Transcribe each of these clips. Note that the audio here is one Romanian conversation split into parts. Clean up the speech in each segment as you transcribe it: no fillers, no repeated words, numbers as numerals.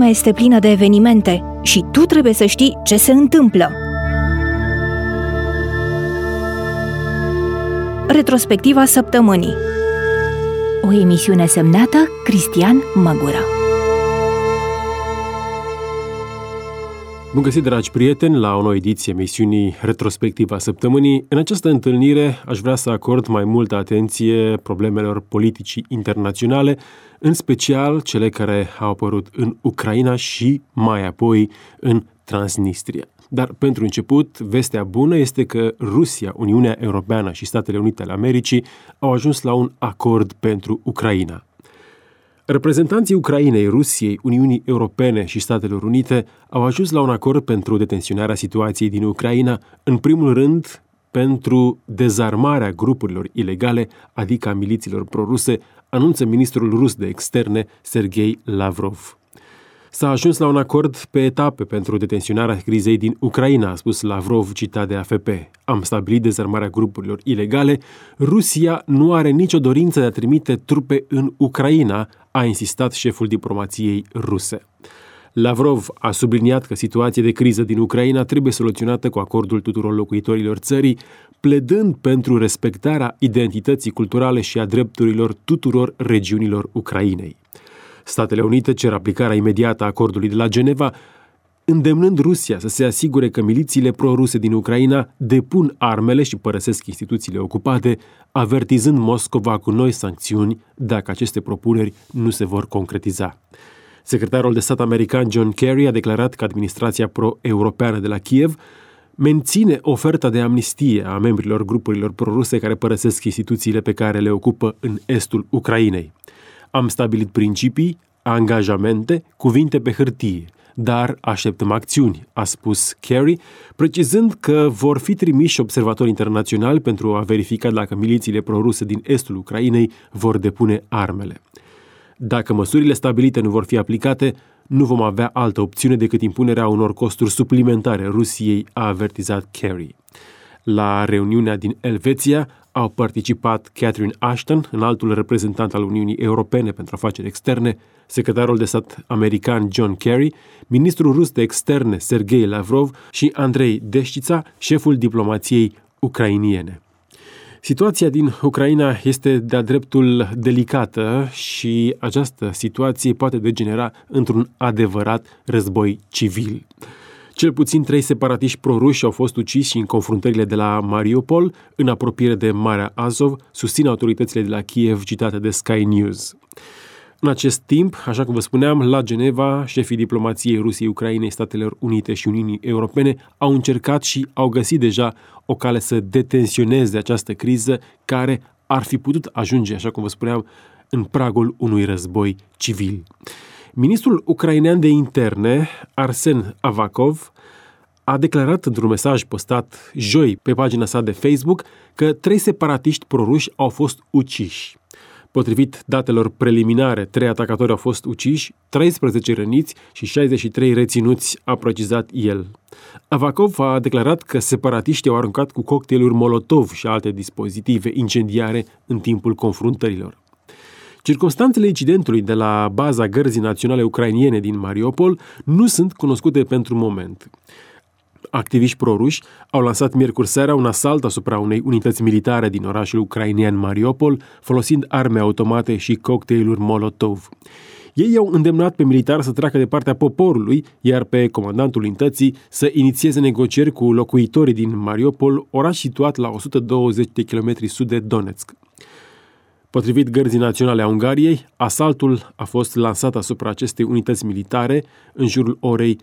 lumea este plină de evenimente și tu trebuie să știi ce se întâmplă. Retrospectiva săptămânii. O emisiune semnată Cristian Măgură. Bun găsit, dragi prieteni, la o nouă ediție emisiunii Retrospectiva săptămânii. În această întâlnire aș vrea să acord mai multă atenție problemelor politicii internaționale, în special cele care au apărut în Ucraina și mai apoi în Transnistria. Dar pentru început, vestea bună este că Rusia, Uniunea Europeană și Statele Unite ale Americii au ajuns la un acord pentru Ucraina. Reprezentanții Ucrainei, Rusiei, Uniunii Europene și Statelor Unite au ajuns la un acord pentru detenționarea situației din Ucraina, în primul rând pentru dezarmarea grupurilor ilegale, adică a milițiilor proruse, anunță ministrul rus de externe, Sergei Lavrov. S-a ajuns la un acord pe etape pentru detenționarea crizei din Ucraina, a spus Lavrov, citat de AFP. Am stabilit dezarmarea grupurilor ilegale. Rusia nu are nicio dorință de a trimite trupe în Ucraina, a insistat șeful diplomației ruse. Lavrov a subliniat că situația de criză din Ucraina trebuie soluționată cu acordul tuturor locuitorilor țării, pledând pentru respectarea identității culturale și a drepturilor tuturor regiunilor Ucrainei. Statele Unite cer aplicarea imediată a acordului de la Geneva, îndemnând Rusia să se asigure că milițiile proruse din Ucraina depun armele și părăsesc instituțiile ocupate, avertizând Moscova cu noi sancțiuni dacă aceste propuneri nu se vor concretiza. Secretarul de stat american John Kerry a declarat că administrația pro-europeană de la Kiev menține oferta de amnistie a membrilor grupurilor proruse care părăsesc instituțiile pe care le ocupă în estul Ucrainei. Am stabilit principii, angajamente, cuvinte pe hârtie, dar așteptăm acțiuni, a spus Kerry, precizând că vor fi trimiși observatori internaționali pentru a verifica dacă milițiile proruse din estul Ucrainei vor depune armele. Dacă măsurile stabilite nu vor fi aplicate, nu vom avea altă opțiune decât impunerea unor costuri suplimentare Rusiei, a avertizat Kerry. La reuniunea din Elveția au participat Catherine Ashton, înaltul reprezentant al Uniunii Europene pentru afaceri externe, secretarul de stat american John Kerry, ministrul rus de externe Sergei Lavrov și Andrei Deștița, șeful diplomației ucrainiene. Situația din Ucraina este de-a dreptul delicată și această situație poate degenera într-un adevărat război civil. Cel puțin 3 separatiști proruși au fost uciși în confruntările de la Mariupol, în apropiere de Marea Azov, susțin autoritățile de la Kiev citate de Sky News. În acest timp, așa cum vă spuneam, la Geneva, șefii diplomației Rusiei, Ucrainei, Statelor Unite și Uniunii Europene au încercat și au găsit deja o cale să detensioneze această criză care ar fi putut ajunge, așa cum vă spuneam, în pragul unui război civil. Ministrul ucrainean de interne, Arsen Avakov, a declarat într-un mesaj postat joi pe pagina sa de Facebook că 3 separatiști proruși au fost uciși. Potrivit datelor preliminare, 3 atacatori au fost uciși, 13 răniți și 63 reținuți, a precizat el. Avakov a declarat că separatiștii au aruncat cu cocktailuri Molotov și alte dispozitive incendiare în timpul confruntărilor. Circumstanțele incidentului de la baza Gărzii Naționale Ucrainiene din Mariupol nu sunt cunoscute pentru moment. Activiști proruși au lansat miercuri seara un asalt asupra unei unități militare din orașul ucrainean Mariupol, folosind arme automate și cocktailuri Molotov. Ei au îndemnat pe militari să treacă de partea poporului, iar pe comandantul unității să inițieze negocieri cu locuitorii din Mariupol, oraș situat la 120 de kilometri sud de Donetsk. Potrivit Gărzii Naționale a Ungariei, asaltul a fost lansat asupra acestei unități militare în jurul orei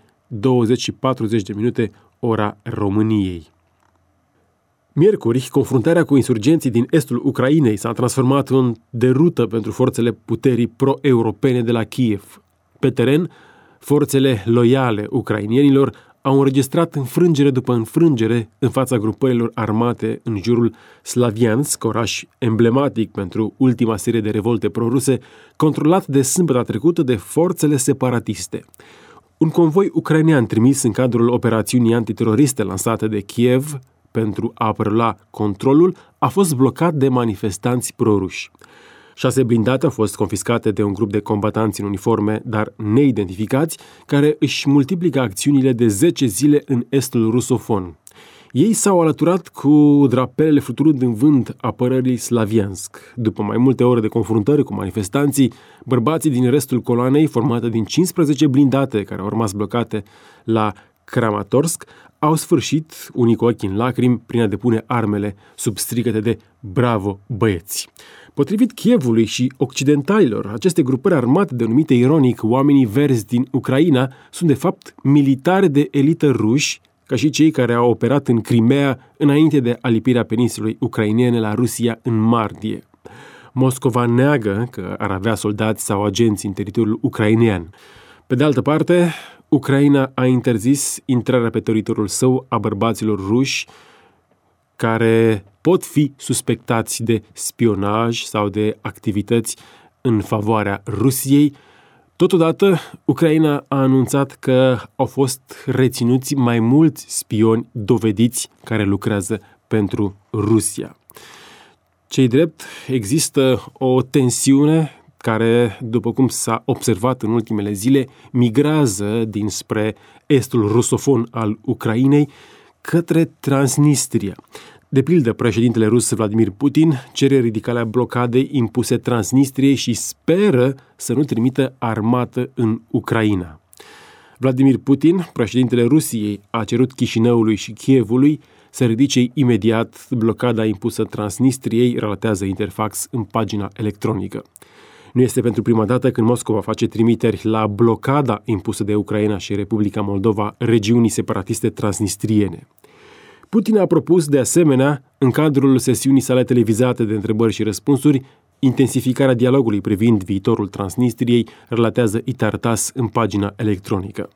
20:40 ora României. Miercuri, confruntarea cu insurgenții din estul Ucrainei s-a transformat în derută pentru forțele puterii pro-europene de la Kiev. Pe teren, forțele loiale ucrainienilor au înregistrat înfrângere după înfrângere în fața grupărilor armate în jurul Slaviansk, oraș emblematic pentru ultima serie de revolte proruse, controlat de sâmbătă trecută de forțele separatiste. Un convoi ucrainean trimis în cadrul operațiunii antiteroriste lansate de Kiev pentru a prelua controlul a fost blocat de manifestanți proruși. 6 blindate au fost confiscate de un grup de combatanți în uniforme, dar neidentificați, care își multiplică acțiunile de 10 zile în estul rusofon. Ei s-au alăturat cu drapelele fluturând în vânt apărării Slaviansk. După mai multe ore de confruntări cu manifestanții, bărbații din restul coloanei, formată din 15 blindate care au rămas blocate la Kramatorsk, au sfârșit, unii cu ochii în lacrimi, prin a depune armele sub strigăte de "Bravo, băieți!". Potrivit Kievului și occidentalilor, aceste grupări armate, denumite ironic oamenii verzi din Ucraina, sunt de fapt militari de elită ruși, ca și cei care au operat în Crimea înainte de alipirea peninsulei ucrainene la Rusia în martie. Moscova neagă că ar avea soldați sau agenți în teritoriul ucrainean. Pe de altă parte, Ucraina a interzis intrarea pe teritoriul său a bărbaților ruși care pot fi suspectați de spionaj sau de activități în favoarea Rusiei. Totodată, Ucraina a anunțat că au fost reținuți mai mulți spioni dovediți care lucrează pentru Rusia. Ce-i drept, există o tensiune care, după cum s-a observat în ultimele zile, migrează dinspre estul rusofon al Ucrainei către Transnistria. De pildă, președintele rus Vladimir Putin cere ridicarea blocadei impuse Transnistriei și speră să nu trimită armată în Ucraina. Vladimir Putin, președintele Rusiei, a cerut Chișinăului și Kievului să ridice imediat blocada impusă Transnistriei, relatează Interfax în pagina electronică. Nu este pentru prima dată când Moscova face trimiteri la blocada impusă de Ucraina și Republica Moldova, regiunii separatiste transnistriene. Putin a propus, de asemenea, în cadrul sesiunii sale televizate de întrebări și răspunsuri, intensificarea dialogului privind viitorul Transnistriei, relatează Itartas în pagina electronică.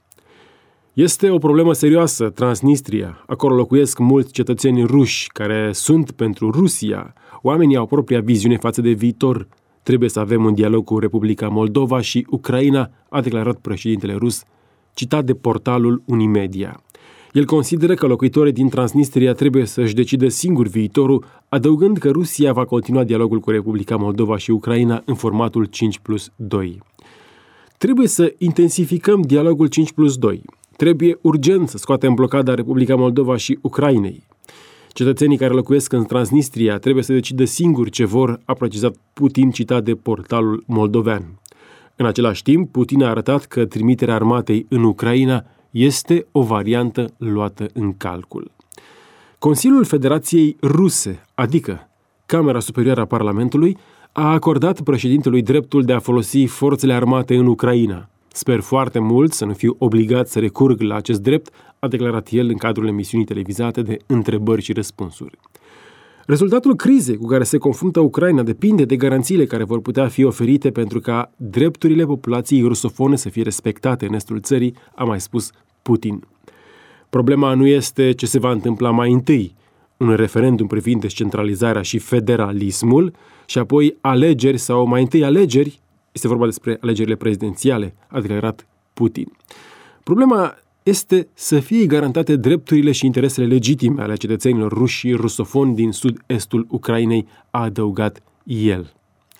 Este o problemă serioasă, Transnistria. Acolo locuiesc mulți cetățeni ruși care sunt pentru Rusia. Oamenii au propria viziune față de viitor. Trebuie să avem un dialog cu Republica Moldova și Ucraina, a declarat președintele rus, citat de portalul Unimedia. El consideră că locuitorii din Transnistria trebuie să-și decidă singur viitorul, adăugând că Rusia va continua dialogul cu Republica Moldova și Ucraina în formatul 5+2. Trebuie să intensificăm dialogul 5+2. Trebuie urgent să scoatem blocada Republica Moldova și Ucrainei. Cetățenii care locuiesc în Transnistria trebuie să decidă singur ce vor, a precizat Putin, citat de portalul moldovean. În același timp, Putin a arătat că trimiterea armatei în Ucraina este o variantă luată în calcul. Consiliul Federației Ruse, adică Camera Superioară a Parlamentului, a acordat președintelui dreptul de a folosi forțele armate în Ucraina. Sper foarte mult să nu fiu obligat să recurg la acest drept, a declarat el în cadrul emisiunii televizate de întrebări și răspunsuri. Rezultatul crizei cu care se confruntă Ucraina depinde de garanțiile care vor putea fi oferite pentru ca drepturile populației rusofone să fie respectate în estul țării, a mai spus Putin. Problema nu este ce se va întâmpla mai întâi, un referendum privind descentralizarea și federalismul, și apoi alegeri sau mai întâi alegeri, este vorba despre alegerile prezidențiale, a declarat Putin. Problema este să fie garantate drepturile și interesele legitime ale cetățenilor ruși și rusofoni din sud-estul Ucrainei, a adăugat el.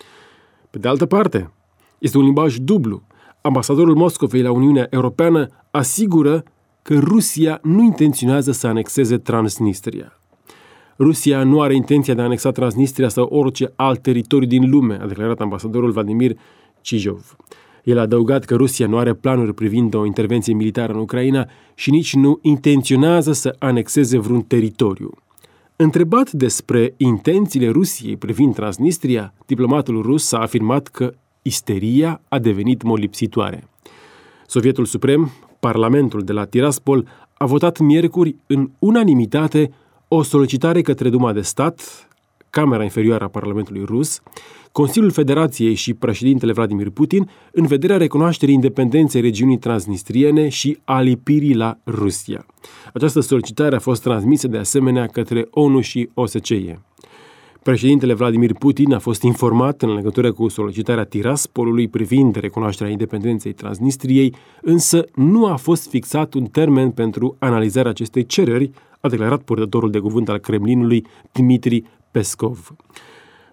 Pe de altă parte, este un limbaj dublu. Ambasadorul Moscovei la Uniunea Europeană asigură că Rusia nu intenționează să anexeze Transnistria. Rusia nu are intenția de a anexa Transnistria sau orice alt teritoriu din lume, a declarat ambasadorul Vladimir Chijov. El a adăugat că Rusia nu are planuri privind o intervenție militară în Ucraina și nici nu intenționează să anexeze vreun teritoriu. Întrebat despre intențiile Rusiei privind Transnistria, diplomatul rus a afirmat că isteria a devenit molipsitoare. Sovietul Suprem, Parlamentul de la Tiraspol, a votat miercuri în unanimitate o solicitare către Duma de Stat, Camera Inferioară a Parlamentului Rus, Consiliul Federației și președintele Vladimir Putin în vederea recunoașterii independenței regiunii transnistriene și alipirii la Rusia. Această solicitare a fost transmisă de asemenea către ONU și OSCE. Președintele Vladimir Putin a fost informat în legătură cu solicitarea Tiraspolului privind recunoașterea independenței Transnistriei, însă nu a fost fixat un termen pentru analizarea acestei cereri, a declarat purtătorul de cuvânt al Kremlinului, Dmitri Peskov.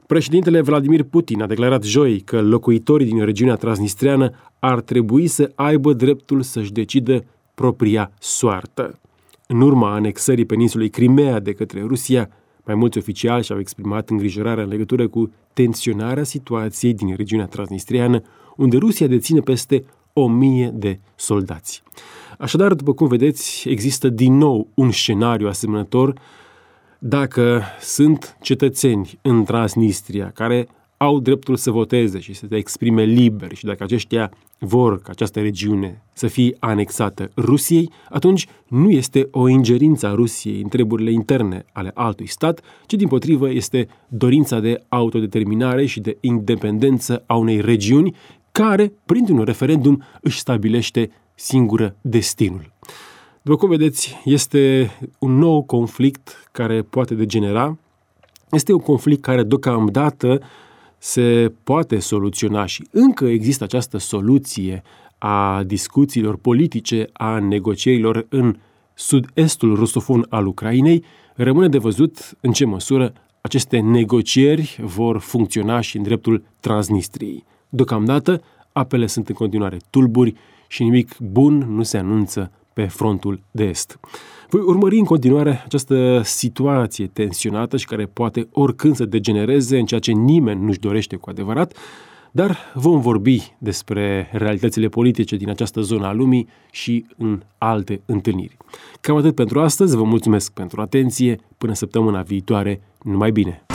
Președintele Vladimir Putin a declarat joi că locuitorii din regiunea transnistreană ar trebui să aibă dreptul să-și decidă propria soartă. În urma anexării peninsulei Crimea de către Rusia, mai mulți oficiali și-au exprimat îngrijorarea în legătură cu tensionarea situației din regiunea transnistreană, unde Rusia deține peste 1000 de soldați. Așadar, după cum vedeți, există din nou un scenariu asemănător dacă sunt cetățeni în Transnistria care au dreptul să voteze și să se exprime liber și dacă aceștia vor ca această regiune să fie anexată Rusiei, atunci nu este o ingerință a Rusiei în treburile interne ale altui stat, ci dimpotrivă este dorința de autodeterminare și de independență a unei regiuni care, printr-un referendum, își stabilește singură destinul. După cum vedeți, este un nou conflict care poate degenera. Este un conflict care deocamdată se poate soluționa și încă există această soluție a discuțiilor politice, a negocierilor în sud-estul rusofon al Ucrainei. Rămâne de văzut în ce măsură aceste negocieri vor funcționa și în dreptul Transnistriei. Deocamdată, apele sunt în continuare tulburi și nimic bun nu se anunță pe frontul de est. Voi urmări în continuare această situație tensionată și care poate oricând să degenereze în ceea ce nimeni nu-și dorește cu adevărat, dar vom vorbi despre realitățile politice din această zonă a lumii și în alte întâlniri. Cam atât pentru astăzi, vă mulțumesc pentru atenție, până săptămâna viitoare, numai bine!